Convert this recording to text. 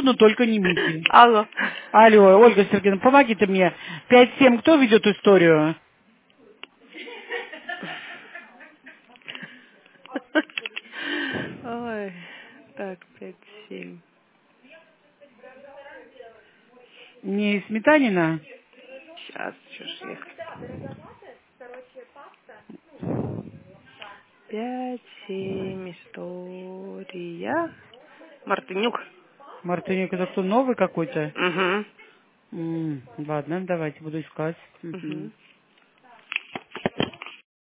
но только не митинг. Алло. Алло, Ольга Сергеевна, помогите мне. 5-7, кто ведет историю? Ой, так, 5-7. Не Сметанина? Сейчас, чушь их. 5-7, история. Мартынюк. Мартынюк, это кто, новый какой-то? Угу. Ладно, давайте буду искать. Угу.